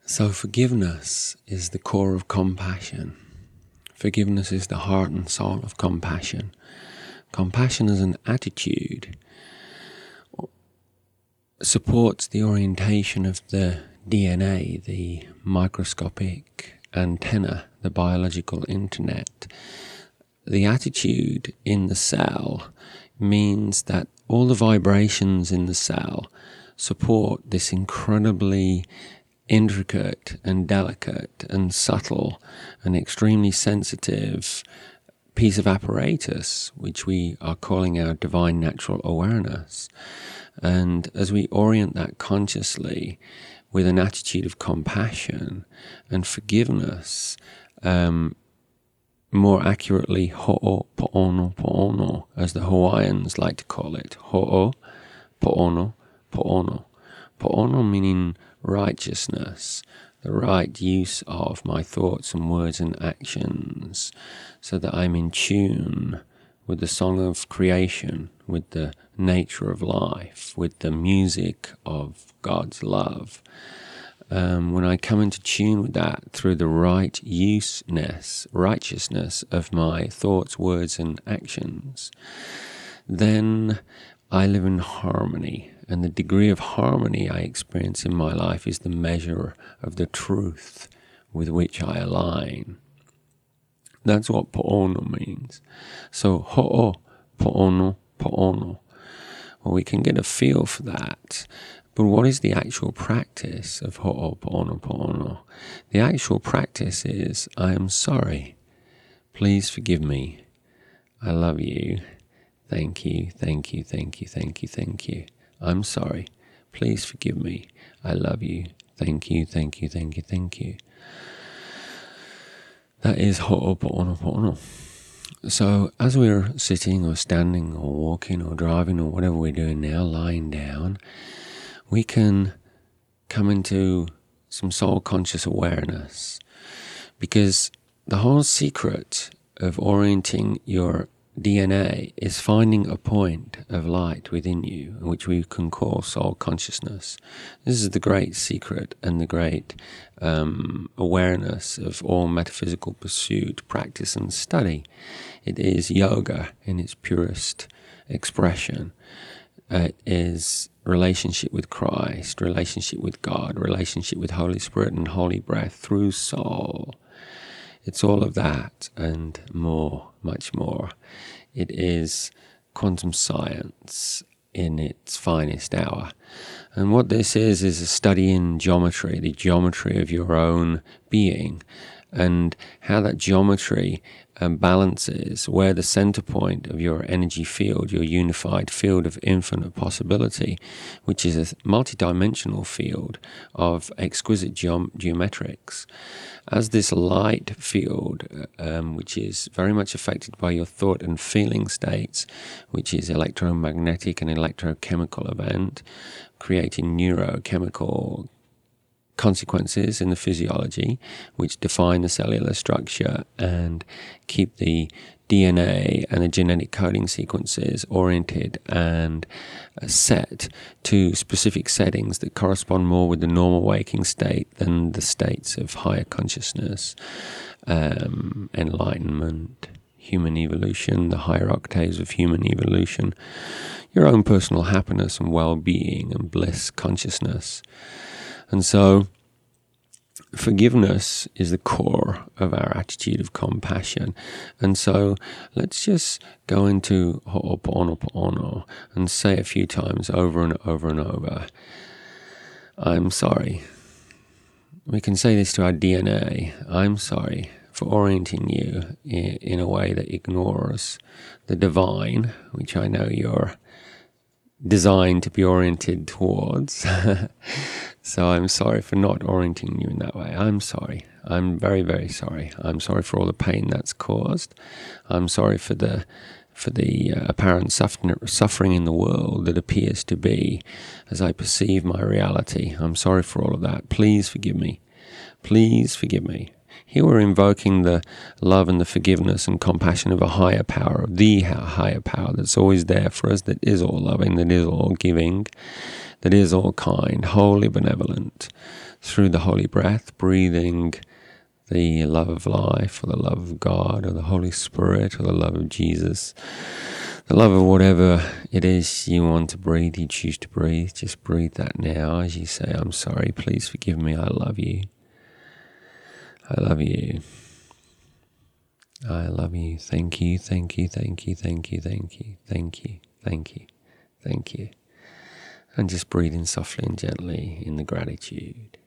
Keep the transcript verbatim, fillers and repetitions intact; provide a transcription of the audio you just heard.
So forgiveness is the core of compassion. Forgiveness is the heart and soul of compassion. Compassion as an attitude supports the orientation of the D N A, the microscopic antenna, the biological internet. The attitude in the cell means that all the vibrations in the cell support this incredibly intricate and delicate and subtle and extremely sensitive piece of apparatus, which we are calling our divine natural awareness. And as we orient that consciously with an attitude of compassion and forgiveness, um, more accurately, ho'o po'ono po'ono, as the Hawaiians like to call it, ho'o po'ono po'ono. Po'ono meaning righteousness, the right use of my thoughts and words and actions, so that I'm in tune with the song of creation, with the nature of life, with the music of God's love. Um, when I come into tune with that through the right useness, righteousness of my thoughts, words, and actions, then I live in harmony. And the degree of harmony I experience in my life is the measure of the truth with which I align. That's what po'ono means. So ho'o, po'ono, po'ono. Well, we can get a feel for that. But what is the actual practice of ho'o, po'ono, po'ono? The actual practice is, I am sorry. Please forgive me. I love you. Thank you, thank you, thank you, thank you, thank you. I'm sorry. Please forgive me. I love you. Thank you, thank you, thank you, thank you. That is ho'oponopono. So as we're sitting or standing or walking or driving or whatever we're doing now, lying down, we can come into some soul conscious awareness, because the whole secret of orienting your D N A is finding a point of light within you, which we can call soul consciousness. This is the great secret and the great um, awareness of all metaphysical pursuit, practice, and study. It is yoga in its purest expression. Uh, it is relationship with Christ, relationship with God, relationship with Holy Spirit and Holy Breath through soul. It's all of that and more, much more. It is quantum science in its finest hour. And what this is, is a study in geometry, the geometry of your own being, and how that geometry um, balances where the center point of your energy field, your unified field of infinite possibility, which is a multidimensional field of exquisite geom- geometrics, as this light field, um, which is very much affected by your thought and feeling states, which is electromagnetic and electrochemical event, creating neurochemical consequences in the physiology, which define the cellular structure and keep the D N A and the genetic coding sequences oriented and uh, set to specific settings that correspond more with the normal waking state than the states of higher consciousness, um, enlightenment, human evolution, the higher octaves of human evolution, your own personal happiness and well-being and bliss consciousness. And so forgiveness is the core of our attitude of compassion. And so let's just go into ho'oponopono and say a few times over and over and over, I'm sorry. We can say this to our D N A. I'm sorry for orienting you in, in a way that ignores the divine, which I know you're designed to be oriented towards. So I'm sorry for not orienting you in that way. I'm sorry. I'm very, very sorry. I'm sorry for all the pain that's caused. I'm sorry for the for the uh, apparent suffering in the world that appears to be as I perceive my reality. I'm sorry for all of that. Please forgive me. Please forgive me. Here we're invoking the love and the forgiveness and compassion of a higher power, of the higher power that's always there for us, that is all loving, that is all giving, that is all kind, wholly benevolent, through the holy breath, breathing the love of life, or the love of God, or the Holy Spirit, or the love of Jesus, the love of whatever it is you want to breathe, you choose to breathe. Just breathe that now as you say, I'm sorry, please forgive me, I love you. I love you. I love you. Thank you, thank you, thank you, thank you, thank you, thank you, thank you, thank you. And just breathing softly and gently in the gratitude.